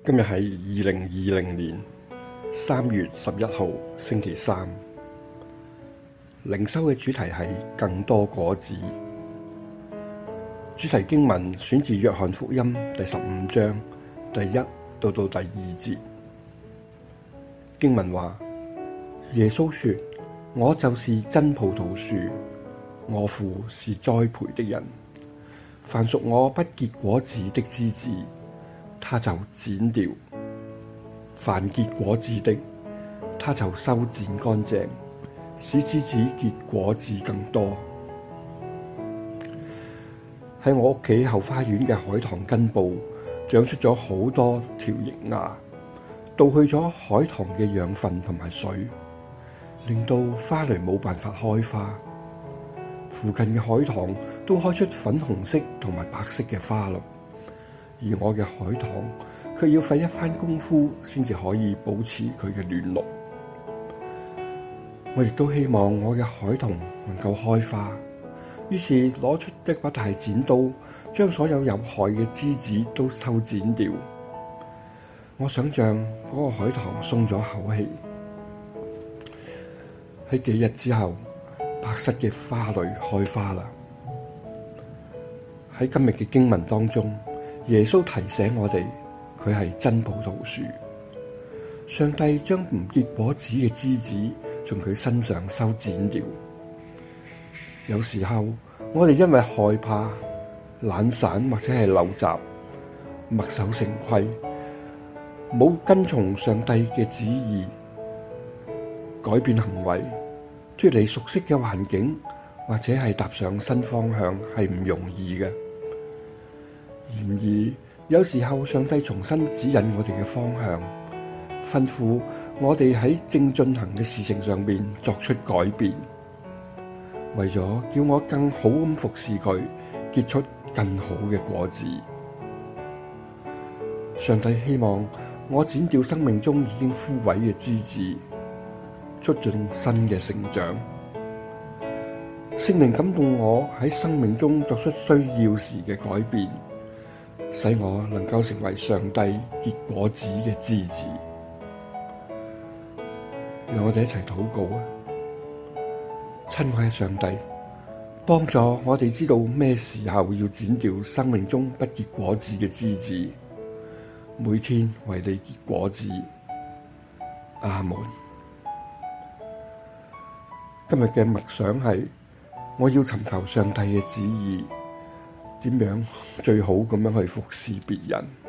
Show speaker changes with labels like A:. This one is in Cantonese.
A: 今日係2020年3月11號星期三，靈修嘅主題係更多果子。主題經文選自約翰福音第15章第1到第2節。經文話：耶穌說，我就是真葡萄樹，我父是栽培的人。凡屬我不結果子的枝子，他就剪掉；凡結果子的，他就修剪乾淨，使枝子結果子更多。喺我屋企後花園嘅海棠根部長出咗好多條翼芽，盜去咗海棠嘅養分同埋水，令到花蕾冇辦法開花。附近嘅海棠都開出粉紅色同埋白色嘅花咯，而我嘅海棠卻要費一番功夫先至可以保持佢嘅嫩綠。我亦都希望我嘅海棠能夠開花，於是攞出一把大剪刀，將所有有害嘅枝子都修剪掉。我想象嗰個海棠鬆咗口氣。喺幾日之後，白色嘅花蕾開花啦。喺今日嘅經文當中，耶穌提醒我哋，佢係真葡萄樹。上帝將唔結果子嘅枝子從佢身上修剪掉。有時候我哋因為害怕、懶散或者係陋習，墨守成規，冇跟從上帝嘅旨意，改變行為，脫離熟悉嘅環境，或者係踏上新方向，係唔容易嘅。然而，有時候上帝重新指引我哋嘅方向，吩咐我哋喺正進行嘅事情上面作出改變，為咗叫我更好咁服侍佢，結出更好嘅果子。上帝希望我剪掉生命中已經枯萎嘅枝子，促進新嘅成長。聖靈感動我喺生命中作出需要時嘅改變，使我能夠成為上帝結果子嘅枝子。讓我哋一齊禱告啊！親愛嘅上帝，幫助我哋知道咩時候要剪掉生命中不結果子嘅枝子，每天為你結果子。阿門。今日嘅默想係，我要尋求上帝嘅旨意，點樣最好咁樣去服侍別人。